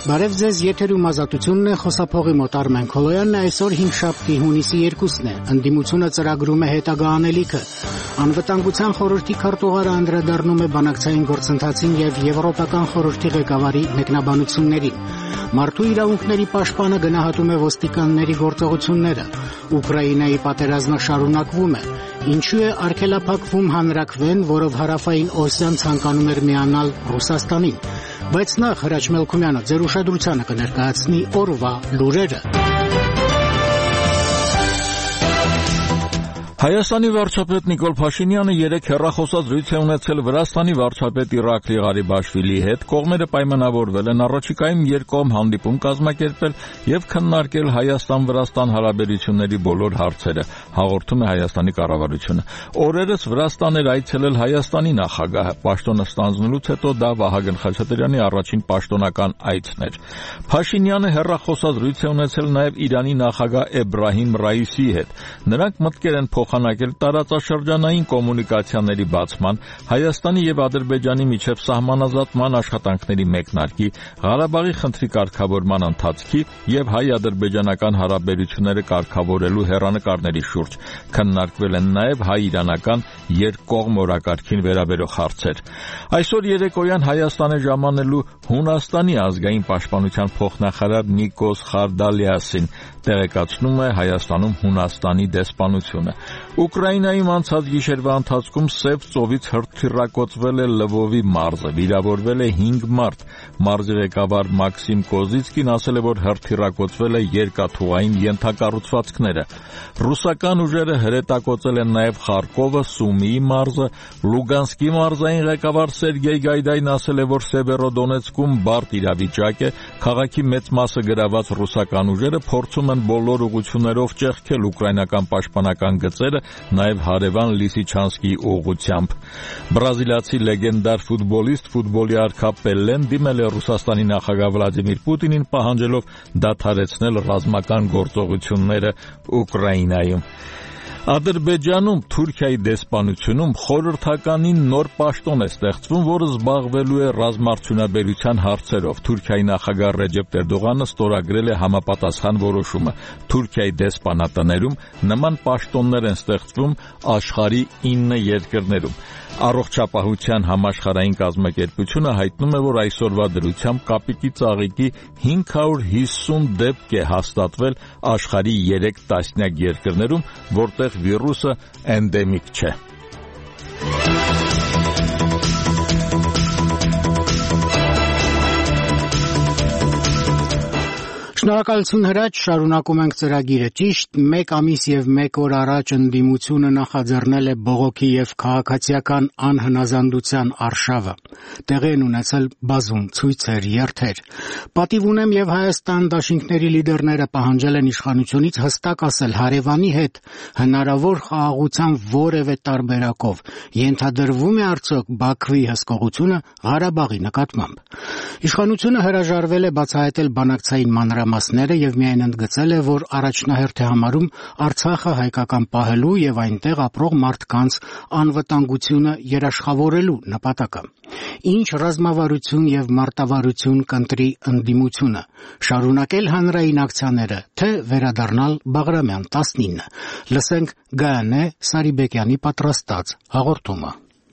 Բարև ձեզ, եթերում ազատությունն է, խոսափողի մոտ Արմեն Քոլոյանն է, այսօր հինգշաբթի հունիսի 2-ն է, ընդդիմությունը ծրագրում է հետագա անելիքը, անվտանգության խորհրդի քարտուղարը անդրադառնում է բանակցային գործընթացին եւ Եվրոպական խորհրդի ղեկավարի մեկնաբանություններին, մարդու իրավունքների պաշտպանը գնահատում է ոստիկանների գործողությունները, Ուկրաինայի պատերազմը շարունակվում է, ինչու է արգելափակվում հանրաքվեն, որով հարավային Օսիան ցանկանում էր միանալ Ռուսաստանին, բայց նախ Հրաչ Մելքումյանը ձեր ուշադրությանը կներկայացնի օրվա լուրերը։ Հայաստանի վարչապետ Նիկոլ Փաշինյանը երեկ հեռախոսազրույց է ունեցել Վրաստանի վարչապետ Իրակլի Ղարիբաշվիլիի հետ, կողմերը պայմանավորվել են առաջիկայում երկկողմ հանդիպում կազմակերպել եւ քննարկել Հայաստան-Վրաստան հարաբերությունների բոլոր հարցերը, հաղորդում է Հայաստանի կառավարությունը։ Օրերս Վրաստան էր այցելել Հայաստանի նախագահը, պաշտոնը ստանձնելուց հետո դա Վահագն Խաչատրյանի առաջին պաշտոնական այցն էր։ Փաշինյանը հեռախոսազրույց է ունեցել նաեւ Իրանի նախագահ Էբրահիմ Ռայիսիի հետ։ Նրանք մտկեր են փոխանակել տարածաշրջանային կոմունիկացիաների բացման, Հայաստանի եւ Ադրբեջանի միջև սահմանազատման աշխատանքների մեկնարկի, Ղարաբաղի խնդրի կարգավորման ընթացքի եւ հայ-ադրբեջանական հարաբերությունները կարգավորելու հեռանկարների շուրջ։ Քննարկվել են նաեւ հայ-իրանական երկկողմ օրակարգին վերաբերող հարցեր։ Այսօր երեկոյան Հայաստան է ժամանելու Հունաստանի ազգային պաշտպանության փոխնախարար Նիկոս Խարդալիասին, տեղեկացնում է Հայաստանում Հունաստանի դեսպանությունը։ Ուկրաինայում անցած գիշերվա ընթացքում Սև ծովից հրթիռակոծվել է Լվովի մարզը, վիրավորվել է 5 մարդ։ Մարզի ղեկավար Մաքսիմ Կոզիցկին ասել է, որ հրթիռակոծվել է երկաթուղային ենթակառուցվածքները։ Ռուսական ուժերը հրետակոծել են նաև Խարկովը, Սումիի մարզը, Լուգանսկի մարզային ղեկավար Սերգեյ Գայդային ասել է, որ Սևերոդոնեցկում բարդ իրավիճակ է, քաղաքի մեծ մասը գրաված ռուսական ուժերը փորձում են բոլոր ուղղություններով ճեղքել ուկրաինական պաշտպանական գծերը, նաև հարևան Լիսիչանսկի ուղղությամբ։ Բրազիլացի լեգենդար ֆուտբոլիստ, ֆուտբոլի արքա Պելեն դիմել է Ռուսաստանի նախագահ Վլադիմիր Պուտինին, պահանջելով դադարեցնել ռազմական գործողությունները Ուկրաինայում։ Ադրբեջանում Թուրքիայի դեսպանությունում խորհրդականին նոր պաշտոն է ստեղծվում, որը զբաղվելու է ռազմարդյունաբերության հարցերով։ Թուրքիայի նախագահ Ռեջեփ Էրդողանը ստորագրել է համապատասխան որոշումը։ Թուրքիայի դեսպանատներում նման պաշտոններ են ստեղծվում աշխարհի 9 երկրներում։ Առողջապահության համաշխարհային կազմակերպությունը հայտնում է, որ այսօրվա դրությամբ կապիկի ծաղիկի 550 դեպք է հաստատվել աշխարհի 3 տասնյակ երկրներում, որտեղ վիրուսը էնդեմիկ չէ։ Շնորհակալություն Հրաչ, շարունակում ենք ծրագիրը։ Ճիշտ 1 ամիս եւ 1 օր առաջ ընդդիմությունը նախաձեռնել է բողոքի եւ քաղաքացիական անհնազանդության արշավը։ Տեղի են ունեցել բազում ցույցեր, երթեր։ Պատիվ ունեմ եւ Հայաստան դաշինքների լիդերները պահանջել են իշխանությունից հստակ ասել հարևանի հետ հնարավոր խաղաղության որևէ տարբերակով ենթադրվում է արդյոք Բաքվի հսկողությունը Ղարաբաղի նկատմամբ։ Իշխանությունը հրաժարվել է բացահայտել բանակցային մանրամասները եւ միայն ընդգծել է, որ առաջնահերթ է համարում Արցախը հայկական պահելու եւ այնտեղ ապրող մարդկանց անվտանգությունը երաշխավորելու նպատակը։ Ինչ ռազմավարություն եւ մարտավարություն կընտրի ընդդիմությունը, շարունակել հանրային ակցիաները, թե վերադառնալ Բաղրամյան 19։ Լսենք Գայանե Սարիբեկյանի պատրաստած հաղորդումը։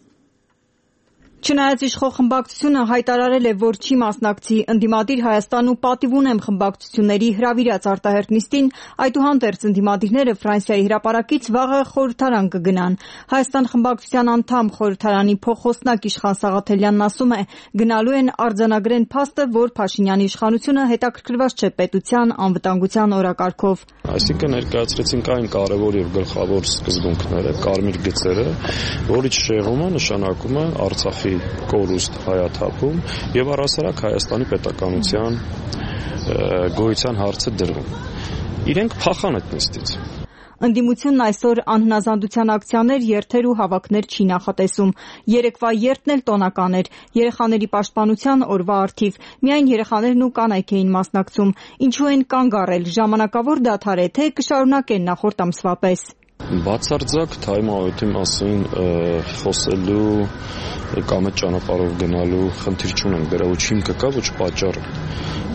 Չնայած իշխող խմբակցությունը հայտարարել է, որ չի մասնակցի ընդդիմադիր Հայաստան ու պատիվ ունեմ խմբակցությունների հրավիրած արտահերթ նիստին, այդուհանդերձ ընդդիմադիրները Ֆրանսիայի հրապարակից վաղը խորհրդարան կգնան։ Հայաստան խմբակցության անդամ խորհրդարանի փոխոստնակ Իշխան Սաղաթելյանն ասում է, գնալու են արձանագրեն փաստը, որ Փաշինյանի իշխանությունը հետաքրքրված չէ պետության անվտանգության օրակարգով։ Այսինքն ներկայացրեցինք այն կարևոր եւ գլխավոր սկզբունքները, կարմիր գծերը, որից շեղումը նշանակում է Արցախի կորուստ հայաթափում եւ առհասարակ Հայաստանի պետականության գոյության հարցը դրվում։ Իրենք փախան այդ նիստից։ Ընդդիմությունն այսօր անհնազանդության ակցիաներ, երթեր ու հավաքներ չի նախատեսում։ Երեկվա երթն էլ տոնական էր, երեխաների պաշտպանության օրվա առթիվ։ Միայն երեխաներն ու կանայք էին մասնակցում։ Ինչու են կանգ առել, ժամանակավոր դադար է, թե կշարունակեն նախորդ ամսվա պես։ Բացարձակ թայմավետի մասին խոսելու կամ այդ ճանապարհով գնալու խնդիր չունենք, դրա ոչ հիմքը կա, ոչ պատճառը։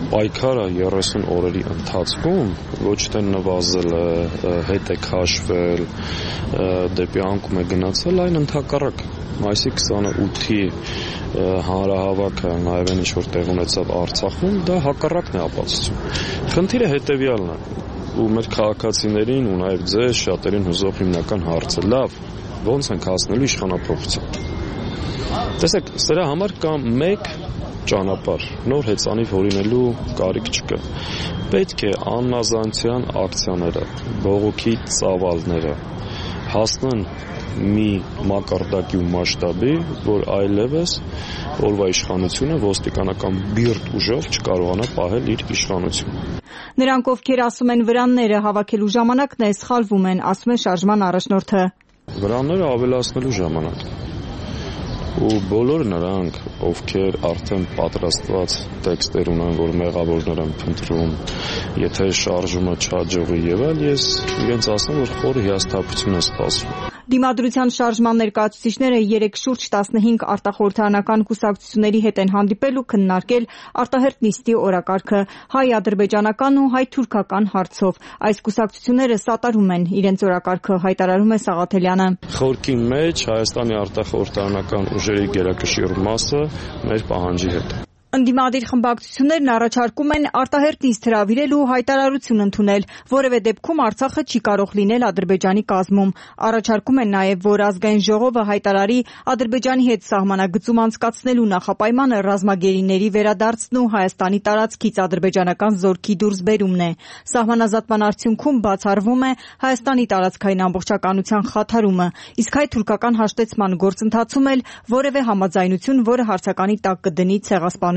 պայքարը 30 օրերի ընթացքում ոչ թե նվազել է, հետ է քաշվել, դեպի անկում է գնացել, այն ընդհակառակ մայիսի 28-ի հանրահավաքը նաև այն ինչ-որ տեղ ունեցավ Արցախում, դա հակառակն է ապացուցում։ Խնդիրը հետևյալն է, ու մեր քաղաքացիներին ու նաև ձեզ շատերին հուզող հիմնական հարցը, լավ, ո՞նց ենք հասնելու իշխանափոխության։ Տեսեք, սրա համար կա մեկ ճանապարհ, նոր հեծանիվ հորինելու կարիք չկա։ Պետք է աննազանության ակցիաները, բողոքի ծավալները հասնեն մի մակարդակի ու մասշտաբի, որ այլևս օրվա իշխանությունը ոստիկանական բիրտ ուժով չկարողանա պահել իր իշխանությունը։ Նրանք, ովքեր ասում են վրանները հավաքելու ժամանակն է, սխալվում են, ասում է շարժման առաջնորդը։ Վրանները ավելացնելու ժամանակ է։ Ու բոլոր նրանք, ովքեր արդեն պատրաստված տեքստեր ունեն, որ մեղավորներ են փնտրում, եթե շարժումը չհաջողի եւ այլ, ես իրենց ասեմ, որ խորը հիասթափություն է սպասվում։ Դիմադրության շարժման ներկայացուցիչները 3 շուրջ 15 արտախորհրդարանական կուսակցությունների հետ են հանդիպել ու քննարկել արտահերթ նիստի օրակարգը հայ-ադրբեջանական ու հայ-թուրքական հարցով։ Այս կուսակցությունները սատարում են իրենց օրակարգը, հայտարարում է Սաղաթելյանը։ Խորքի մեջ Հայաստանի արտախորհրդարանական ուժերի գերակշիռ մասը մեր պահանջի հետ։ Ընդդիմադիր խմբակցություններն առաջարկում են արտահերթ նիստ հրավիրել ու հայտարարություն ընդունել, որևէ դեպքում Արցախը չի կարող լինել Ադրբեջանի կազմում։ Առաջարկում են նաև, որ ազգային ժողովը հայտարարի Ադրբեջանի հետ սահմանագծում անցկացնելու նախապայմանը ռազմագերիների վերադարձն ու Հայաստանի տարածքից ադրբեջանական զորքի դուրսբերումն է։ Սահմանազատման արդյունքում բացառվում է Հայաստանի տարածքային ամբողջականության խաթարումը, իսկ հայ-թուրքական հաշտեցման գործընթացում էլ որևէ համաձայնություն, որը հարցականի տակ կդնի ցեղասպանությունը։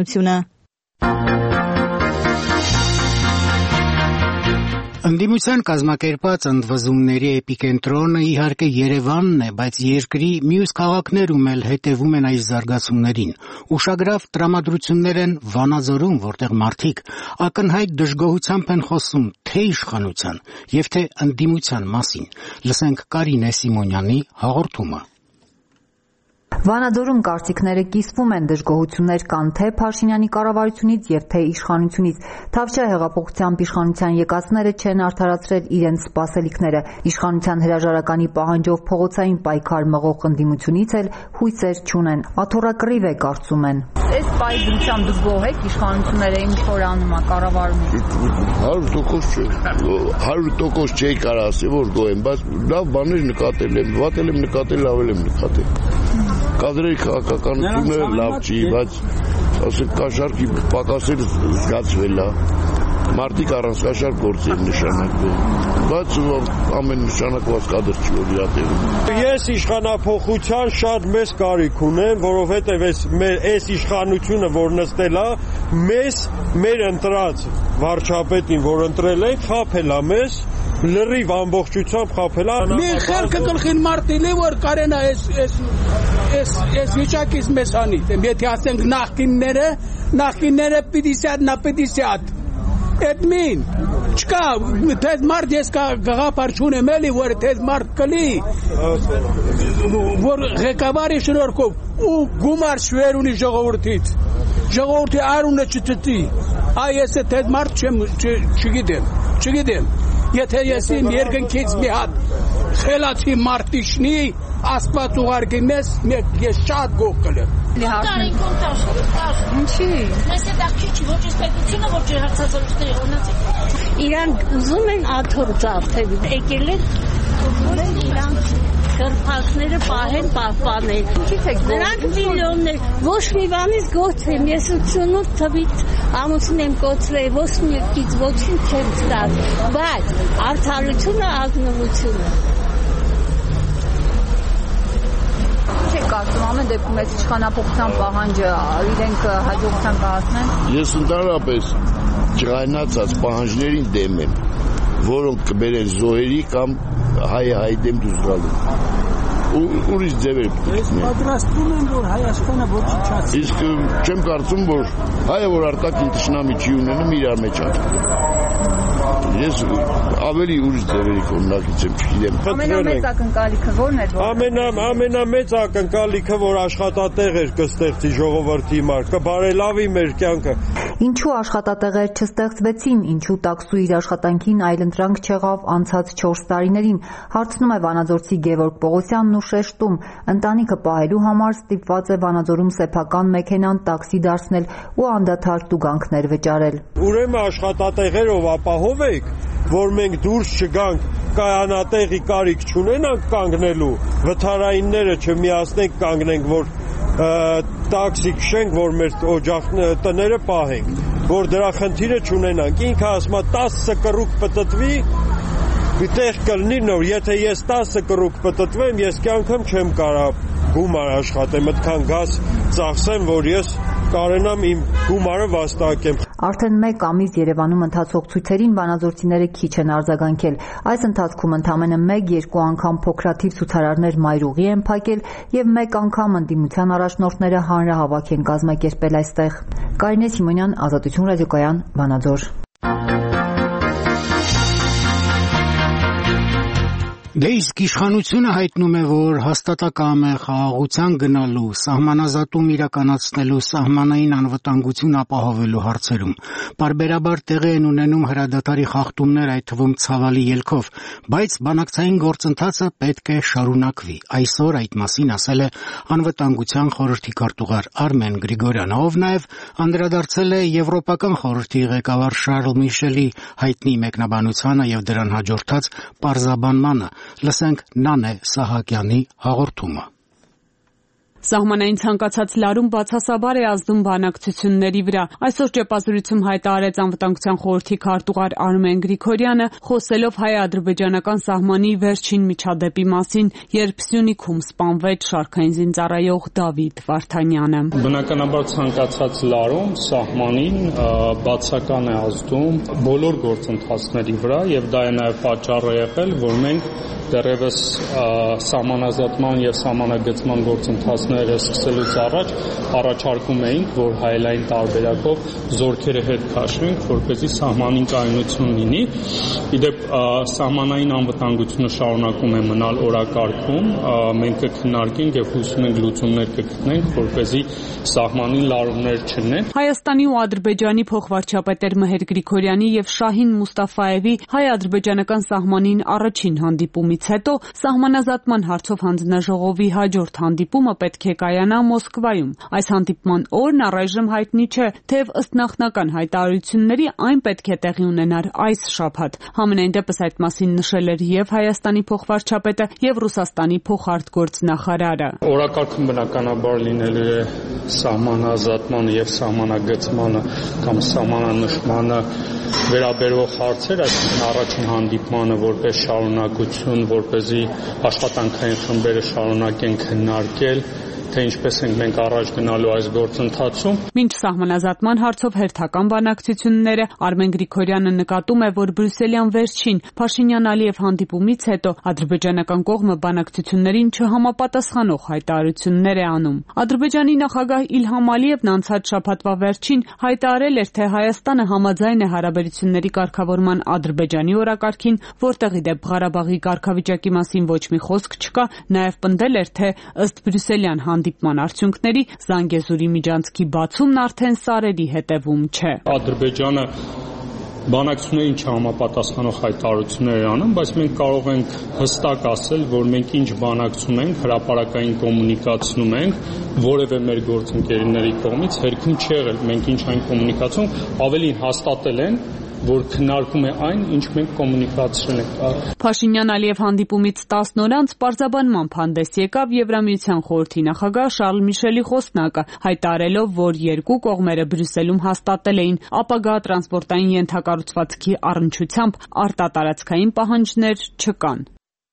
Ընդդիմության կազմակերպած ընդվզումների էպիկենտրոնը իհարկե Երևանն է, բայց երկրի մյուս քաղաքներում էլ հետևում են այս զարգացումներին։ Ուշագրավ տրամադրություններ են Վանաձորում, որտեղ մարդիկ ակնհայտ դժգոհությամբ են խոսում թե իշխանության եւ թե ընդդիմության մասին։ Լսենք Կարինե Սիմոնյանի հաղորդումը։ Վանաձորում կարծիքները կիսվում են, դժգոհություններ կան թե Փաշինյանի կառավարությունից եւ թե իշխանությունից։ Թավշյա հեղափոխությամբ իշխանության եկածները չեն արդարացրել իրենց սպասելիքները։ Իշխանության հրաժարականի պահանջով փողոցային պայքար մղող ընդդիմությունից էլ հույսեր չունեն։ Աթոռակռիվ է, կարծում են։ Այս պայքարությամբ դուք գոհ եք, իշխանությունները ինչ որ անում է կառավարումը։ 100% չէի կարող ասել, որ գոհ եմ, բայց լավ բաներ նկատել եմ, վատել եմ նկատել, լավ եմ նկատել։ Կադրերի քաղաքականությունը լավ չի, բայց ասենք կաշառքի պակասել զգացվել է։ Մարդիկ առանց կաշառք գործի են նշանակվել, բայց ամեն նշանակված կադր չի որ իրատեղում։ Ես իշխանափոխության շատ մեծ կարիք ունեմ, որովհետև այս իշխանությունը, որ նստել է, մեր ընտրած վարչապետին, որ ընտրել են, խաբել է մեզ, լրիվ ամբողջությամբ խաբել է։ Մի խելքը գլխին մարտել է, որ կարենա այս վիճակից մեզ հանի։ Եթե ասենք նախկինները 50 на 50 Էդմին, չկա, թեզ մարդ ես գաղապար չունեմ էլի, որ թեզ մարդ կլի, որ ղեկավարի շնորհքով ու գումար շվեր ունի ժողովրդից, ժողովրդի արունը չտտի, այս թեզ մարդ չգիտեմ, եթե ես իմ երկնքից մի հատ խելացի մարդ իշնի, Աստված ուղարկի մեզ, ես շատ գոհ կլեմ։ Ինչի՞։ Մեզ է դակի չի, ոչ ես պետությունը, ոչ հարցազրույցների օրնացի։ Իրանք ուզում են աթոռ ծաղթել, եկել են իրանք կրպակները պահեն, պահպանել։ Նրանք միլիոններ, ոչ մի բանից գոհ չեմ, ես 88 թվից ամուսին եմ կոչվել, ոչ մեկից ոչինչ չեմ ստացել, բայց արդարությունը, ազնվությունը։ Կարծում ամեն դեպքում այս իշխանափոխության պահանջը իրենք հաջողության կհասնեն։ Ես ընդհանրապես ջղայնացած պահանջներին դեմ եմ, որոնք կբերեն զոհերի կամ հայ դեմ դուրս գալու։ Ուրիշ ձևեր պետք է։ Ես պատրաստվում եմ, որ Հայաստանը ոչնչացի։ Իսկ չեմ կարծում, որ հայը, որ արտաքին թշնամի չի ունենում, իրար մեջ ես ավելի ուրիշ ձևերի կողմնակից եմ, չգիտեմ։ Ամենամեծ ակնկալիքը ո՞րն է։ Ամենամեծ ակնկալիքը, որ աշխատատեղեր կստեղծի ժողովրդի համար, կբարելավի մեր կյանքը։ Ինչու աշխատատեղեր չստեղծվեցին, ինչու տաքսու իր աշխատանքին այլընտրանք չեղավ անցած 4 տարիներին, հարցնում է վանաձորցի Գևորգ Պողոսյանն ու շեշտում, ընտանիքը պահելու համար ստիպված է Վանաձորում սեփական մեքենան տաքսի դարձնել ու անդադար տուգանքներ վճարել։ Ուրեմն աշխատատեղերով ապահով եք, որ մենք դուրս չգանք, կայանատեղի կարիք չունենանք կանգնելու, վթարայինները չմիացնենք կանգնենք, որ տաքսի քշենք, որ մեր տները պահենք, որ դրա խնդիրը չունենանք։ Ինքը ասում է 10 կռուկ պտտվի, տեղ կլինի նոր, եթե ես 10 կռուկ պտտվեմ, ես կյանքում չեմ կարող գումար աշխատեմ, այդքան գազ ծախսեմ, որ ես կարենամ իմ գումարը վաստակեմ։ Արդեն 1 ամիս Երևանում ընթացող ցույցերին վանաձորցիները քիչ են արձագանքել։ Այս ընթացքում ընդամենը 1-2 անգամ փոքրաթիվ ցուցարարներ մայրուղի են փակել եւ 1 անգամ ընդդիմության առաջնորդները հանրահավաք են կազմակերպել այստեղ։ Կարինե Սիմոնյան, Ազատություն ռադիոկայան, Վանաձոր։ Դե իսկ իշխանությունը հայտնում է, որ հաստատակամ է խաղաղության գնալու, սահմանազատում իրականացնելու, սահմանային անվտանգություն ապահովելու հարցերում։ Պարբերաբար տեղի են ունենում հրադադարի խախտումներ, այդ թվում ցավալի ելքով, բայց բանակցային գործընթացը պետք է շարունակվի։ Այսօր այդ մասին ասել է Անվտանգության խորհրդի քարտուղար Արմեն Գրիգորյանը, ով նաև անդրադարձել է Եվրոպական խորհրդի ղեկավար Շարլ Միշելի հայտնի մեկնաբանությանը եւ դրան հաջորդած պարզաբանմանը։ Լսենք Նանե Սահակյանի հաղորդումը։ Սահմանային ցանկացած լարում բացասաբար է ազդում բանակցությունների վրա։ Այսօր ճեպազրույցում հայտարարեց Անվտանգության խորհրդի քարտուղար Արմեն Գրիգորյանը, խոսելով հայ-ադրբեջանական սահմանի վերջին միջադեպի մասին, երբ Սյունիքում սպանվեց շարքային զինծառայող Դավիթ Վարդանյանը։ Բնականաբար ցանկացած լարում սահմանին բացական է ազդում բոլոր գործընթացների վրա եւ դա է նաեւ պատճառը եղել, որ մենք դեռևս սահմանազատման եւ սահմանագծման գործընթացները սկսելուց առաջ առաջարկում էինք, որ հայելային տարբերակով զորքերը հետ քաշվենք, որպեսզի սահմանին կայունություն լինի։ Իդեպ սահմանային անվտանգությունը շարունակում է մնալ օրակարգում, մենք կքննարկենք եւ հուսում ենք լուծումներ կգտնենք, որպեսզի սահմանին լարումներ չլինեն։ Հայաստանի ու Ադրբեջանի փոխվարչապետեր Մհեր Գրիգորյանի եւ Շահին Մուստաֆաևի հայ-ադրբեջանական սահմանին առաջին հանդիպումից հետո սահմանազատման հարցով հանձնաժողովի հաջորդ հանդիպումը պետք է կայանա Մոսկվայում։ Այս հանդիպման օրն առայժմ հայտնի չէ, թեև ըստ նախնական հայտարարությունների այն պետք է տեղի ունենար այս շաբաթ։ Համենայն դեպս այդ մասին նշել էր եւ Հայաստանի փոխվարչապետը եւ Ռուսաստանի փոխարտգործնախարարը։ Օրակարգում բնականաբար լինելու է սահմանազատմանը եւ սահմանագծմանը կամ սահմանանշմանը վերաբերող հարցեր, այսինքն առաջին հանդիպմանը որպես շարունակություն, որպեսզի աշխատանքային խմբերը շարունակեն քննարկել, թե ինչպես ենք մենք առաջ գնալու այս գործընթացում։ Մինչ սահմանազատման հարցով հերթական բանակցությունները Արմեն Գրիգորյանը նկատում է, որ բրյուսելյան վերջին Փաշինյան-Ալիև հանդիպումից հետո ադրբեջանական կողմը բանակցություններին չհամապատասխանող հայտարարություններ է անում։ Ադրբեջանի նախագահ Իլհամ Ալիևն անցած շաբաթվա վերջին հայտարարել էր, թե Հայաստանը համաձայն է հարաբերությունների կարգավորման Ադրբեջանի օրակարգին, որտեղ ի դեպ Ղարաբաղի կարգավիճակի մասին ոչ մի խոսք չկա, նաև պնդել էր, թե ըստ բրյուսելյան հանդիպման արդյունքների Զանգեզուրի միջանցքի բացումն արդեն սարերի հետևում չէ։ Ադրբեջանը բանակցություններին չհամապատասխանող հայտարարություններ է անում, բայց մենք կարող ենք հստակ ասել, որ մենք ինչ բանակցում ենք, հրապարակային կոմունիկացնում ենք, որևէ մեր գործընկերների կողմից հերքում չի եղել։ Մենք ինչ այն կոմունիկացում, ավելին հաստատել են, որ քննարկում է այն, ինչ մենք կոմունիկացրել ենք։ Փաշինյան-Ալիև հանդիպումից 10 օր անց պարզաբանմամբ հանդես եկավ Եվրամիության խորհրդի նախագահ Շարլ Միշելի խոսնակը, հայտարարելով, որ երկու կողմերը Բրյուսելում հաստատել էին ապագա տրանսպորտային ենթակառուցվածքի առնչությամբ արտատարածքային պահանջներ չկան։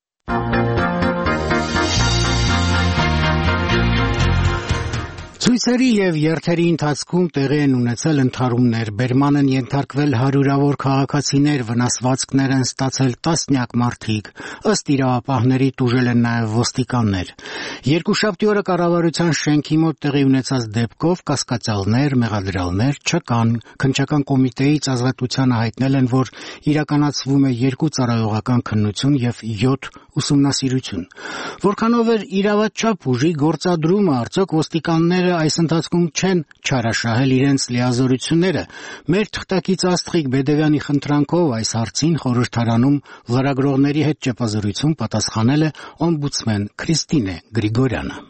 Ցույցերի եւ երթերի ընթացքում տեղի են ունեցել ընդհարումներ, բերման են ենթարկվել հարյուրավոր քաղաքացիներ, վնասվածքներ են ստացել տասնյակ մարդիկ, ըստ իրավապահների տուժել են նաեւ ոստիկաններ։ Երկուշաբթի օրը կառավարության շենքի մոտ տեղի ունեցած դեպքով կասկածյալներ, մեղադրյալներ չկան։ Քննչական կոմիտեից ազատությանը հայտնել են, որ իրականացվում է 2 ծառայողական քննություն եւ 7 ուսումնասիրություն։ Որքանով էր իրավաչափ ուժի գործադրումը, արդյոք ոստիկանները այս ընթացքում չեն չարաշահել իրենց լիազորությունները։ Մեր թղթակից Աստղիկ Բեդևյանի խնդրանքով այս հարցին խորհրդարանում լրագրողների հետ ճեպազրույցում պատասխանել է օմբուդսմեն Քրիստինե Գրիգորյանը։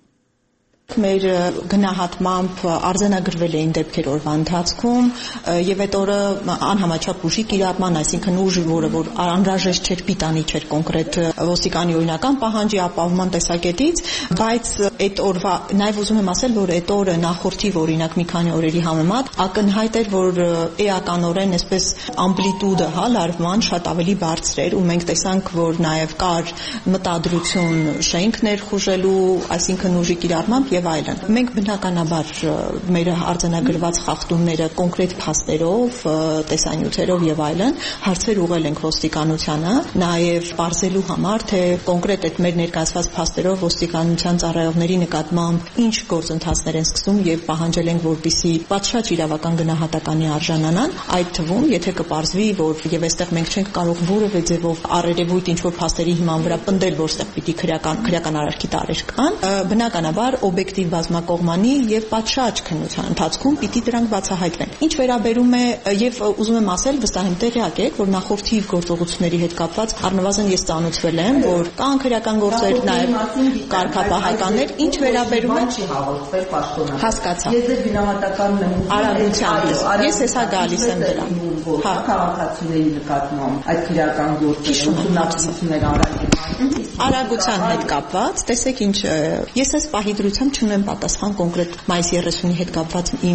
Մեր գնահատմամբ արձանագրվել էին դեպքեր օրվա ընթացքում եւ այդ օրը անհամաչափ ուժի կիրառման, այսինքն ուժը, որ անհրաժեշտ չէր, պիտանի չէր կոնկրետ ոստիկանի օրինական պահանջի ապահովման տեսակետից, բայց այդ օրվա նաեւ ուզում եմ ասել, որ այդ օրը նախորդի օրինակ մի քանի օրերի համեմատ ակնհայտ էր, որ էականորեն այսպես ամպլիտուդը լարվման շատ ավելի բարձր էր ու մենք տեսանք, որ նաեւ կար մտադրություն շենք ներխուժելու, այսինքն ուժի կիրառմամբ եւ այլն։ Մենք բնականաբար մեր արձանագրված խախտումները կոնկրետ փաստերով, տեսանյութերով եւ այլն հարցեր ուղղել ենք ոստիկանությանը, նաեւ բարձելու համար, թե կոնկրետ այդ մեր ներկայացված փաստերով ոստիկանության ծառայողների նկատմամբ ինչ գործընթացներ են սկսում եւ պահանջել ենք, որպեսզի պատշաճ իրավական գնահատականի արժանանան, այդ թվում, եթե կպարզվի, որ եւ այստեղ մենք չենք կարող որևէ ձևով առերևույթ ինչ որ փաստերի հիման վրա պնդել, որ այստեղ պիտի քրեական արարքի տարեր կան, բնականաբար օբյեկտիվ բազմակողմանի եւ պատշաճ քննության ընթացքում պիտի դրանք բացահայտվեն։ Ինչ վերաբերում է եւ ուզում եմ ասել, վստահ եմ տեղյակ եք, որ նախորդիվ գործողությունների հետ կապված առնվազն ես ծանոթվել եմ, որ կան քրեական գործեր, նաեւ կարգապահականներ, ինչ վերաբերում է չի հաղորդվել պաշտոնը։ Հասկացա։ Ես ձեր գնահատականն եմ արագությամբ։ Ես հեսա գալիս եմ դրան։ Հա, քաղաքացիների նկատմամբ այդ քրեական գործողություններ արագության հետ կապված, տեսեք ինչ, ես այս պահի դրությամբ չունեմ պատասխան կոնկրետ մայիսի 30-ի հետ կապված իմ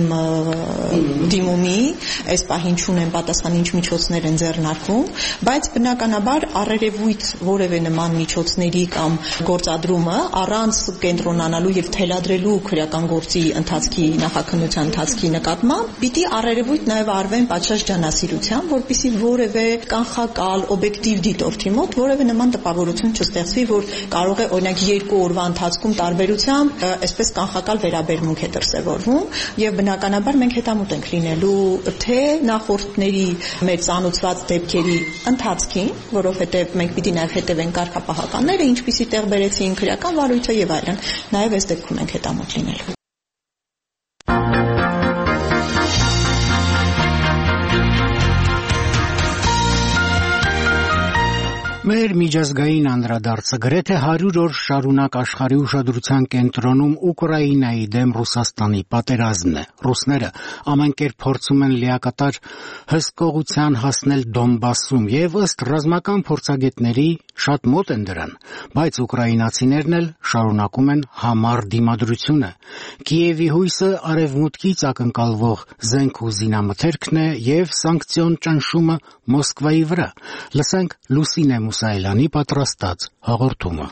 դիմումի, այս պահին չունեմ պատասխան ինչ միջոցներ են ձեռնարկվում, բայց բնականաբար առերևույթ որևէ նման միջոցների կամ գործադրումը առանց կենտրոնանալու եւ թելադրելու քրեական գործի ընթացքի նախաքննության ընթացքի նկատմամբ պիտի առերևույթ նաեւ արվեն պատշաճ ջանասիրությամբ, որպեսզի որևէ կանխակալ օբյեկտիվ դիտորդի մոտ որևէ նման տպավորություն չստեղծվի, որ կարող է օրինակ 2 օրվա ընթացքում տարբերությամբ այսպես կանխակալ վերաբերմունք է դրսևորվում եւ բնականաբար մենք հետամուտ ենք լինելու թե նախորդների մեր ծանոթված դեպքերի ընթացքին, որովհետեւ մենք պիտի նաեւ հետևենք կարգապահականները, ինչպիսի տեղ բերեցին քրեական վարույթը եւ այլն, նաեւ այս դեպքում ենք հետամուտ լինելու։ Մեր միջազգային անդրադարձը գրեթե 100 օր շարունակ աշխարհի ուշադրության կենտրոնում Ուկրաինայի դեմ Ռուսաստանի պատերազմն է։ Ռուսները ամեն կերպ փորձում են լիակատար հսկողության հասնել Դոնբասում եւ ըստ ռազմական փորձագետների շատ մոտ են դրան, բայց ուկրաինացիներն էլ շարունակում են համառ դիմադրությունը։ Կիևի հույսը արևմուտքից ակնկալվող զենք ու զինամթերքն է եւ սանկցիոն ճնշումը Մոսկվայի վրա։ Լսենք Լուսինե Մուսայելյանի պատրաստած հաղորդումը։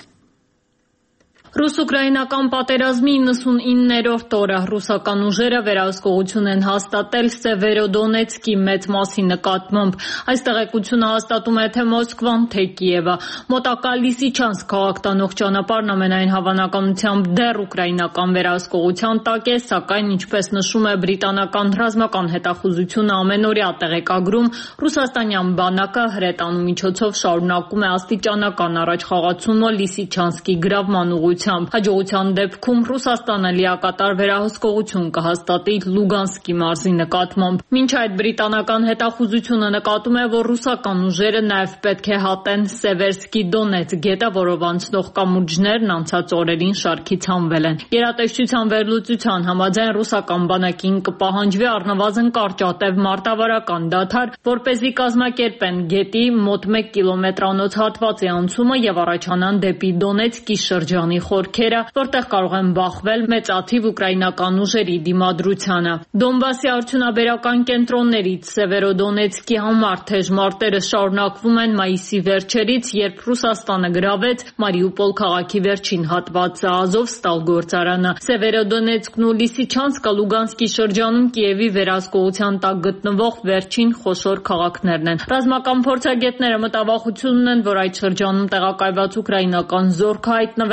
Ռուս-ուկրաինական պատերազմի 99-րդ օրը ռուսական ուժերը վերահսկողություն են հաստատել Սևերոդոնեցկի մեծ մասի նկատմամբ։ Այս տեղեկությունը հաստատում է թե Մոսկվան, թե Կիևը։ Մոտակա Լիսիչանսկ քաղաք տանող ճանապարհն ամենայն հավանականությամբ դեռ ուկրաինական վերահսկողության տակ է, սակայն ինչպես նշում է բրիտանական ռազմական հետախուզությունը ամենօրյա տեղեկագրում, ռուսաստանյան բանակը հրետանու միջոցով շարունակում է աստիճանական առաջխաղացումը Լիսիչանսկի գրավման ուղղությամբ։ Հաջողության դեպքում Ռուսաստանը լիակատար վերահսկողություն կհաստատի Լուգանսկի մարզի նկատմամբ։ Մինչ այդ բրիտանական հետախուզությունը նկատում է, որ ռուսական ուժերը նաև պետք է հատեն Սևերսկի Դոնեց գետը, որով անցնող կամուրջներն անցած օրերին շարքից հանվել են։ Գերատեսչության վերլուծության համաձայն ռուսական բանակին կպահանջվի առնվազն կարճատև մարտավարական դադար, որպեսզի կազմակերպեն գետի մոտ 1 կիլոմետրանոց հատվածի անցումը եւ առաջանան դեպի Դոնեցկի շրջանի խորքերը, որտեղ կարող են բախվել մեծաթիվ ուկրաինական ուժերի դիմադրությանը։ Դոնբասի արդյունաբերական կենտրոններից Սևերոդոնեցկի համար թեժ մարտերը շարունակվում են մայիսի վերջերից, երբ Ռուսաստանը գրավեց Մարիուպոլ քաղաքի վերջին հատվածը Ազովստալ գործարանը։ Սևերոդոնեցկն ու Լիսիչանսկը Լուգանսկի շրջանում Կիևի վերահսկողության տակ գտնվող վերջին խոշոր քաղաքներն են։ Ռազմական փորձագետները մտավախություն ունեն, որ այդ շրջանում տեղակայված ուկրաինական զորքը հայտնվել է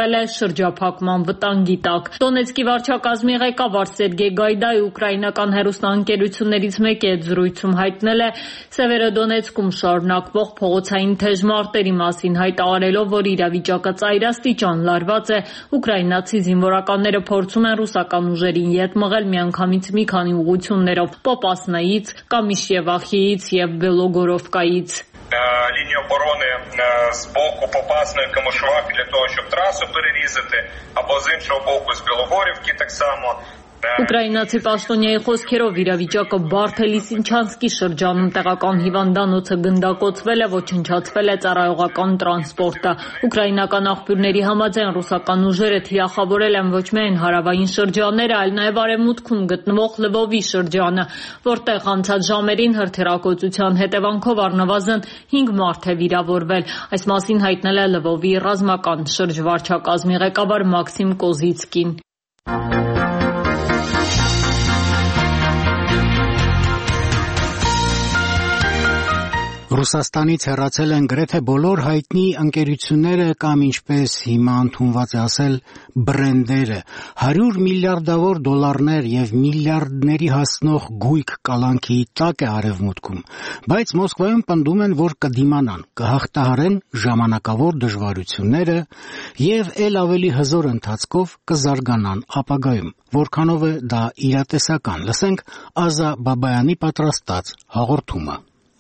շրջափակման վտանգի տակ։ Դոնեցկի վարչակազմի ղեկավար Սերգեյ Գայդայի ուկրաինական հեռուստաընկերություններից մեկի հետ զրույցում հայտնել է Սևերոդոնեցկում շարունակվող փողոցային թեժ մարտերի մասին, հայտարարելով, որ իրավիճակը ծայրաստիճան լարված է։ Ուկրաինացի զինվորականները փորձում են ռուսական ուժերին ետ մղել միանգամից մի քանի ուղղություններով՝ Պոպասնայից, Կամիշևախիից եւ Բելոգորովկայից։ Лінію оборони з боку Попасної, Камишуваки для того, щоб трасу перерізати, або з іншого боку з Білогорівки так само. Ուկրաինացի պաշտոնյայի խոսքերով իրավիճակը բարդ է Լիսինչանսկի շրջանում, տեղական հիվանդանոցը գնդակոծվել է, ոչնչացվել է ծառայողական տրանսպորտը։ Ուկրաինական աղբյուրների համաձայն ռուսական ուժերը թիրախավորել են ոչ միայն հարավային շրջանները, այլ նաև արևմուտքում գտնվող Լվովի շրջանը, որտեղ անցած ժամերին հրթիռակոծության հետևանքով առնվազն 5 մարդ է վիրավորվել։ Այս մասին հայտնել է Լվովի ռազմական շրջվարչակազմի ղեկավար Մաքսիմ Կոզիցկին։ Ռուսաստանից հեռացել են գրեթե բոլոր հայտնի ընկերությունները կամ ինչպես հիմա ընդունված է ասել բրենդերը, 100 միլիարդավոր դոլարներ եւ միլիարդների հասնող գույք կալանքի տակ է արևմուտքում, բայց Մոսկվայում պնդում են, որ կդիմանան, կհաղթահարեն ժամանակավոր դժվարությունները եւ ել ավելի հզոր ընթացքով կզարգանան ապագայում, որքանով է դա իրատեսական։ Լսենք Ազա Բաբայանի պատրաստած հաղորդումը։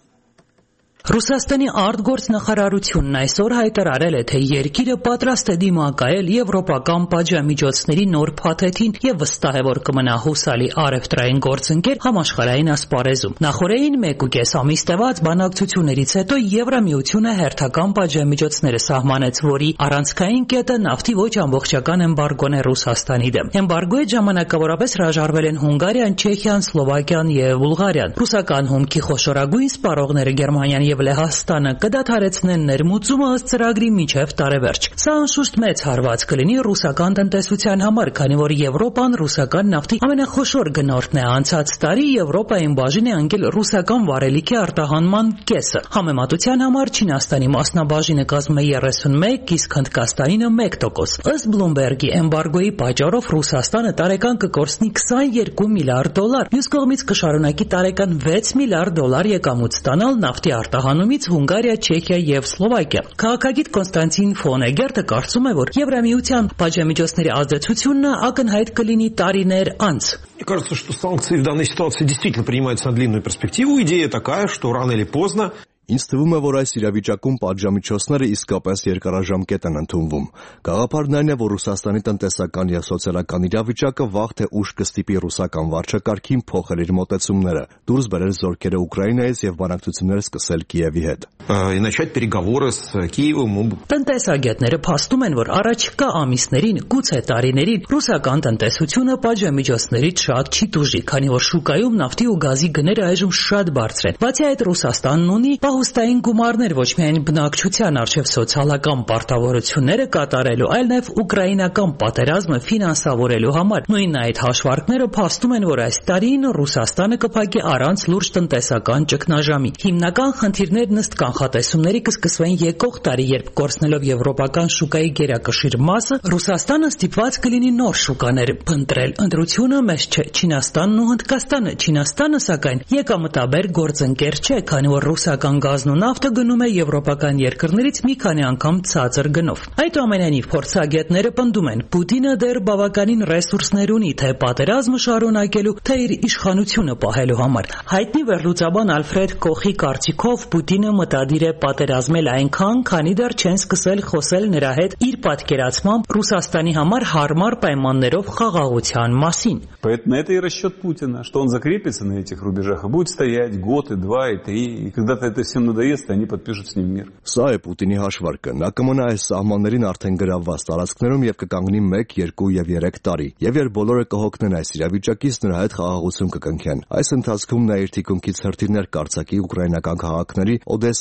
Ռուսաստանի արտգործնախարարությունն այսօր հայտարարել է, թե երկիրը պատրաստ է դիմակայել եվրոպական պատժամիջոցների նոր փաթեթին եւ վստահ է, որ կմնա հուսալի առևտրային գործընկեր համաշխարհային ասպարեզում։ Նախորդին 1.5 ամիս տևած բանակցություններից հետո Եվրամիությունը հերթական պատժամիջոցները սահմանեց, որի առանցքային կետը նավթի ոչ ամբողջական էմբարգոն է Ռուսաստանի դեմ։ Էմբարգոյի ժամանակավորապես հրաժարվել են Հունգարիան, Չեխիան, Սլովակիան եւ Բուլղարիան։ Ռուսական հումքի խոշորագույն սպառողները Գերմանիան եւ Լեհաստանը կդադարեցնեն ներմուծումը ըստ ծրագրի մինչև տարեվերջ։ Սա անշուշտ մեծ հարված կլինի ռուսական տնտեսության համար, քանի որ Եվրոպան ռուսական նավթի ամենախոշոր գնորդն է։ Անցած տարի Եվրոպային բաժին է ընկել ռուսական վարելիքի արտահանման կեսը։ Համեմատության համար Չինաստանի մասնաբաժինը կազմում է 31, իսկ Հնդկաստանինը 1%։ Ըստ Բլումբերգի էմբարգոյի պատճառով Ռուսաստանը տարեկան կկորցնի $22 միլիարդ։ Մյուս կողմից կշարունակի տարեկան $6 միլիարդ եկամուտ ստանալ նավթի արտահանումից Հունգարիա, Չեխիա եւ Սլովակիա։ Քաղաքագիտ Կոնստանտին Ֆոնեգերտը կարծում է, որ Եվրամիության պատժամիջոցների ազդեցությունը ակնհայտ կլինի տարիներ անց։ Мне кажется, что санкции в данной ситуации действительно принимаются на длинную перспективу. Идея такая, что рано или поздно Ինձ թվում է, որ այս իրավիճակում պատժամիջոցները իսկապես երկարաժամկետ են ընդունվում։ Գաղափարն այն է, որ Ռուսաստանի տնտեսական եւ սոցիալական իրավիճակը վաղ թե ուշ կստիպի ռուսական վարչակարգին փոխել իր մոտեցումները, դուրս բերել զորքերը Ուկրաինայից եւ բանակցություններ սկսել Կիևի հետ։ И начать переговоры с Киевом. Տնտեսագետները փաստում են, որ առաջիկա ամիսներին, գուցե տարիներին ռուսական տնտեսությունը պատժամիջոցներից շատ չի տուժի, քանի որ շուկայում նավթի ու գազի գները այժմ շատ բարձր են։ Բացի այդ, Ռուսաստանն ունի պահուստային գումարներ ոչ միայն բնակչության արժև սոցիալական պարտավորությունները կատարելու, այլ նաև ուկրաինական պատերազմը ֆինանսավորելու համար։ Նույն այդ հաշվարկները փաստում են, որ այս տարին Ռուսաստանը կփակի առանց լուրջ տնտեսական ճգնաժամի։ Հիմնական խնդիրներն ըստ կանխատեսումների կսկսվեն եկող տարի, երբ կորցնելով եվրոպական շուկայի գերակշիռ մասը, Ռուսաստանը ստիպված կլինի նոր շուկաներ փնտրել։ Ընտրությունը մեծ չէ Չինաստանն ու Հնդկաստանը։ Չինաստանը, սակայն, եկամտաբեր գործընկեր չէ, քանի որ ռուսական գազն ու նավթը գնում է եվրոպական երկրներից մի քանի անգամ ցածր գնով։ Այդուամենայնիվ, փորձագետները պնդում են, Պուտինը դեռ բավականին ռեսուրսներ ունի թե պատերազմը շարունակելու, թե իր իշխանությունը պահելու համար։ Հայտնի վերլուծաբան Ալֆրեդ Կոխի կարծիքով Պուտինը մտադիր է պատերազմել այնքան, քանի դեռ չեն սկսել խոսել նրա հետ իր պատկերացմամբ Ռուսաստանի համար հարմար պայմաններով խաղաղության մասին։ Поэтому это и расчет Путина, что он закрепится на этих рубежах и будет стоять год, и два, и три, и когда-то это всем надоест, и они подпишут с ним мир. Սա է Պուտինի հաշվարկը։ Նա կմնա այս սահմաններին արդեն գրավված տարածքներում եւ կկանգնի 1, 2 եւ 3 տարի։ Եվ երբ բոլորը կհոգնեն այս իրավիճակից, նրա հետ խաղաղություն կկնքեն։ Այս ընթացքում նա իր թիկունքից հրթիռներ կարձակի ուկրաինական քաղաքների Օդեսայի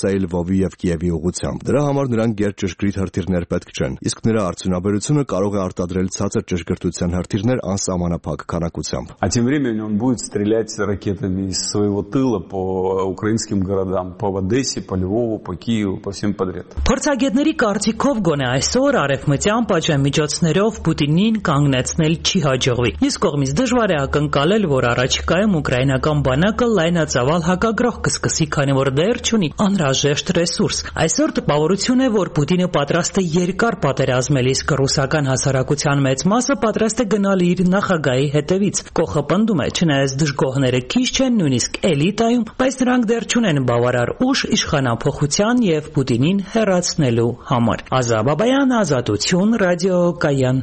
Օդեսայի, Լվովի եւ Կիևի ուղղությամբ։ Դրա համար նրանք գերճշգրիտ հրթիռներ պետք չեն, իսկ նրա արդյունաբերությունը կարող է արտադրել ցածր ճշգրտության հրթիռներ անսահմանափակ քանակությամբ։ А тем временем он будет стрелять ракетами из своего тыла по украинским городам, по Одессе, по Львову, по Киеву, по всем подряд. Փորձագետների կարծիքով գոնե այսօր արևմտյան պատժամիջոցներով Պուտինին կանգնեցնել չի հաջողվի։ Մյուս կողմից դժվար է ակնկալել, որ առաջիկայում ուկրաինական բանակը լայնածավալ հակագրող կսկսի, քանի որ դեռ չունի անհրաժեշտ ռեսուրս։ Այսօր տպավորություն է, որ Պուտինը պատրաստ է երկար պատերազմել, իսկ ռուսական հասարակության մեծ մասը պատրաստ է գնալ իր նախագահի հետևից։ Կողը պնդում է, չնայած դժգոհները քիչ չեն, նույնիսկ էլիտայում, բայց նրանք դեռ չունեն բավարար ուժ իշխանափոխության եւ Պուտինին հեռացնելու համար։ Ազա Բաբայան, Ազատություն, Ռադիո Կայան։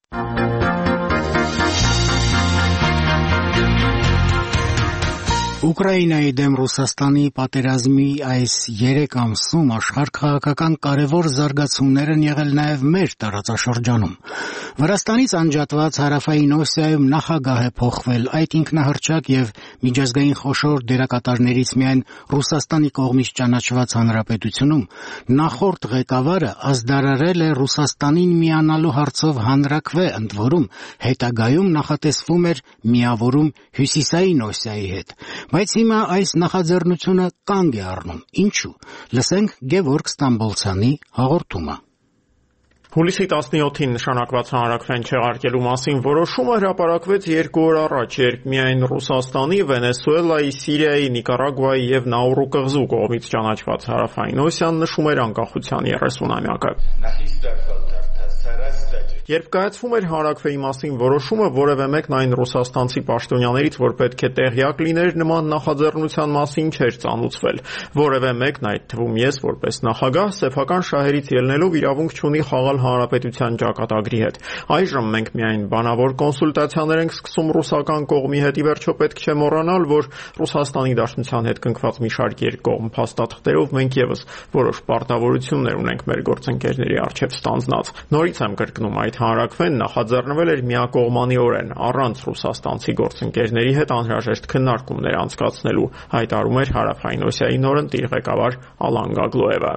Ուկրաինայի դեմ Ռուսաստանի պատերազմի այս 3 ամսում աշխարհքաղաքական կարևոր զարգացումներ են եղել նաև մեր տարածաշրջանում։ Վրաստանից անջատված հարավային Օսիայում նախագահ է փոխվել, այդ ինքնահռչակ եւ միջազգային խոշոր դերակատարներից միայն Ռուսաստանի կողմից ճանաչված հանրապետությունում նախորդ ղեկավարը ազդարարել է Ռուսաստանին միանալու հարցով հանրաքվե, ընդ որում հետագայում նախատեսվում էր միավորում Հյուսիսային Օսիայի հետ։ Բայց հիմա այս նախաձեռնությունը կանգ է առնում։ Ինչու՞։ Լսենք Գևորգ Ստամբոլցյանի հաղորդումը։ Հուլիսի 17-ին նշանակված հանրաքվեն չեղարկելու մասին որոշումը հրապարակվեց 2 օր առաջ, երբ միայն Ռուսաստանի, Վենեսուելայի, Սիրիայի, Նիկարագուայի եւ Նաուրու կղզու կողմից ճանաչված հարավային Օսիան նշում էր անկախության 30-ամյակը։ Երբ կայացվում էր հանրաքվեի մասին որոշումը, որևէ մեկն այն ռուսաստանցի պաշտոնյաներից, որ պետք է տեղյակ լիներ նման նախաձեռնության մասին, չէր ծանուցվել։ Որևէ մեկն, այդ թվում ես, որպես նախագահ, սեփական շահերից ելնելով իրավունք չունի խաղալ հանրապետության ճակատագրի հետ։ Այժմ մենք միայն բանավոր կոնսուլտացիաներ ենք սկսում ռուսական կողմի հետ, ի վերջո պետք չէ մոռանալ, որ Ռուսաստանի Դաշնության հետ կնքված մի շարք երկկողմ փաստաթղթերով մենք եւս որոշ պարտավորություններ ունենք մեր գործընկերների առջև ստանձնած։ Նորից եմ կրկնում, այդ հանրաքվեն նախաձեռնվել էր միակողմանիորեն, առանց ռուսաստանցի գործընկերների հետ անհրաժեշտ քննարկումներ անցկացնելու, հայտարարում էր Հարավային Օսիայի նորընտիր ղեկավար Ալան Գագլոևը։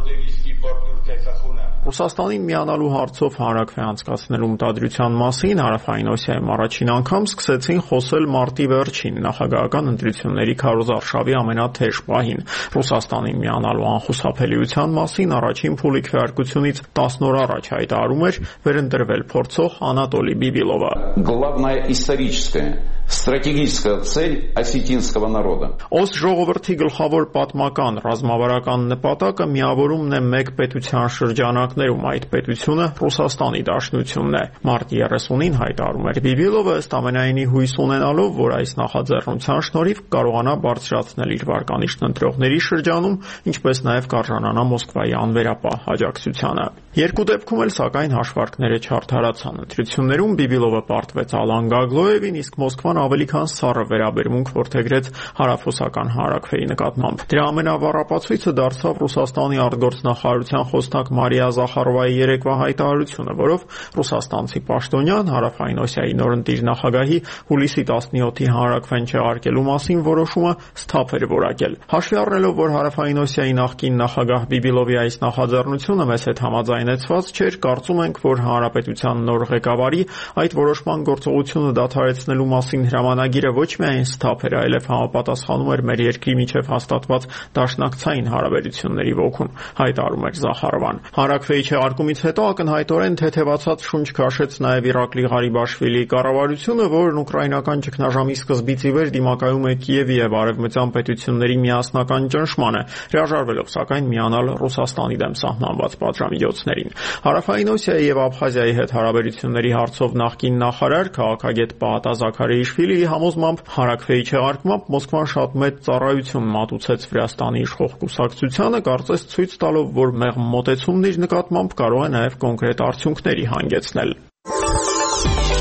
Ռուսաստանին միանալու հարցով հանրաքվե անցկացնելու մտադրության մասին Հարավային Օսիայում առաջին անգամ սկսեցին խոսել մարտի վերջին նախագահական ընտրությունների քարոզարշավի ամենաթեժ պահին։ Ռուսաստանին միանալու անխուսափելիության մասին առաջին փուլի քվեարկությունից 10 օր առաջ հայտարարում էր վերընտրվել փորձող Անատոլի Բիբիլովը։ Главная историческая стратегическая цель осетинского народа. Օս ժողովրդի գլխավոր պատմական ռազմավարական նպատակը միավորումն է մեկ պետության շրջանակներում, այդ պետությունը Ռուսաստանի Դաշնությունն է։ Մարտի 30-ին հայտարարում էր Բիբիլովը, ըստ ամենայնի հույս ունենալով, որ այս նախաձեռնության շնորհիվ կարողանա բարձրացնել իր վարկանիշն ընտրողների շրջանում, ինչպես նաև կարժանանա Մոսկվայի անվերապահ աջակցությանը։ Երկու դեպքում էլ սակայն հաշվարկները չարդարացան։ Ընտրություններում Բիբիլովը պարտվեց Ալան Գագլոևին, իսկ Մոսկվան ավելի քան սառը վերաբերմունք որդեգրեց հարավռուսական հանրաքվեի նկատմամբ։ Դրա ամենավառապացույցը դարձավ Ռուսաստանի արտգործնախարարության խոսնակ Մարիա Զախարովայի երեկվա հայտարարությունը, որով ռուսաստանցի պաշտոնյան Հարավային Օսիայի նորընտիր նախագահի հուլիսի 17-ի հանրաքվեն չեղարկելու մասին որոշումը սթափ էր որակել։ Հաշվի առնելով, որ Հարավային Օսիայի նախկին նախագահ Բիբիլովի այս նախաձեռնությունը մեզ հետ համաձայնեցված չէր, կարծում ենք, որ հանրապետության նոր ղեկավարի այդ որոշման գործողությունը դադարեցնելու մասին հրամանագիրը ոչ միայն սթափ էր, այլև համապատասխանում էր մեր երկրի միջև հաստատված դաշնակցային հարաբերությունների ոգուն, հայտարարում էր Զախարովան։ Հանրաքվեի չեղարկումից հետո ակնհայտորեն թեթևացած շունչ քաշեց նաև Իրակլի Ղարիբաշվիլիի կառավարությունը, որն ուկրաինական ճգնաժամի սկզբից ի վեր դիմակայում է Կիևի եւ արևմտյան պետությունների միասնական ճնշմանը, հրաժարվելով սակայն միանալ Ռուսաստանի դեմ սահմանված պատժամիջոցներին։ Հարավային Օսիայի եւ Աբխազիայի հետ հարաբերությունների հարցով նախկին նախարար քաղաքագետ Պահատա Զաքարիաշվիլիի համոզմամբ հանրաքվեի չեղարկմամբ Մոսկվան շատ մեծ ծառայություն մատուցեց Վրաստանի իշխող կուսակցությանը, կարծես ցույց տալով, որ մեղմ մոտեցումն իր նկատմամբ կարող է նաև կոնկրետ արդյունքների հանգեցնել։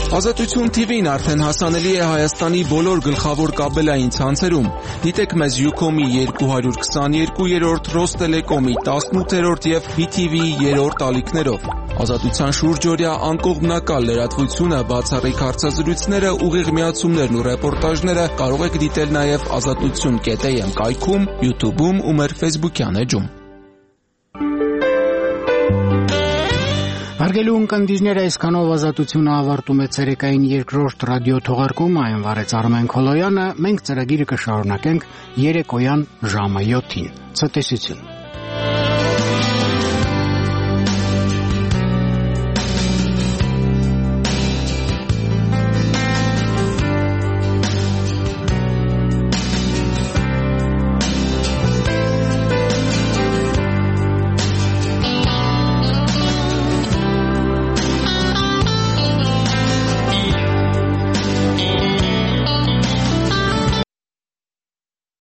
Ազատություն TV-ն արդեն հասանելի է Հայաստանի բոլոր գլխավոր կաբելային ցանցերում։ Դիտեք մեզ Ucom-ի 222-րդ, Ռոստելեկոմի 18-րդ եւ BTV-ի 3-րդ ալիքներով։ Ազատության շուրջօրյա անկողմնակալ լրատվությունը, բացառիկ հարցազրույցները, ուղիղ միացումներն ու ռեպորտաժները կարող եք դիտել նաեւ azatutsun.am կայքում, YouTube-ում ու մեր Facebook-յան էջում։ Հարգելի ունկնդիրներ, այսքանով Ազատությունը ավարտում է ցերեկային երկրորդ ռադիո թողարկումը, այն վարեց Արմեն Քոլոյանը, մենք ծրագիրը կշարունակենք երեկոյան ժամը 7-ին։ Ցտեսություն։